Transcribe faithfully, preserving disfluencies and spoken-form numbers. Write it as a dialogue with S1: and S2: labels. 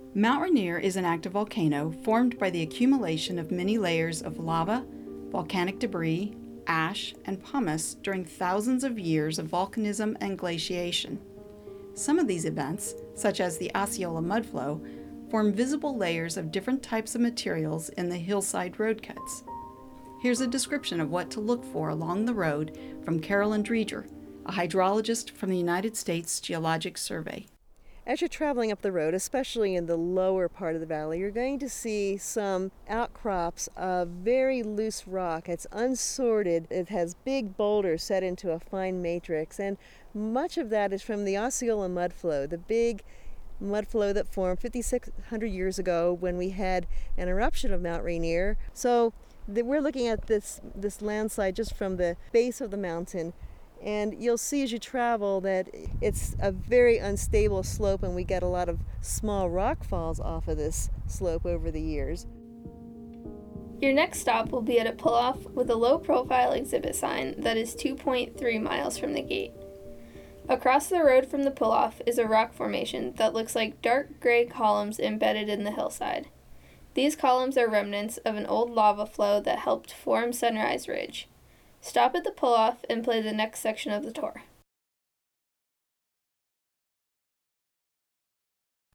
S1: Mount Rainier is an active volcano formed by the accumulation of many layers of lava, volcanic debris, ash, and pumice during thousands of years of volcanism and glaciation. Some of these events, such as the Osceola mudflow, form visible layers of different types of materials in the hillside road cuts. Here's a description of what to look for along the road from Carolyn Dreger, a hydrologist from the United States Geologic Survey.
S2: As you're traveling up the road, especially in the lower part of the valley, you're going to see some outcrops of very loose rock. It's unsorted. It has big boulders set into a fine matrix, and much of that is from the Osceola mudflow, the big mudflow that formed fifty-six hundred years ago when we had an eruption of Mount Rainier. So the, we're looking at this, this landslide just from the base of the mountain. And you'll see as you travel that it's a very unstable slope, and we get a lot of small rock falls off of this slope over the years.
S3: Your next stop will be at a pull-off with a low-profile exhibit sign that is two point three miles from the gate. Across the road from the pull-off is a rock formation that looks like dark gray columns embedded in the hillside. These columns are remnants of an old lava flow that helped form Sunrise Ridge. Stop at the pull-off and play the next section of the tour.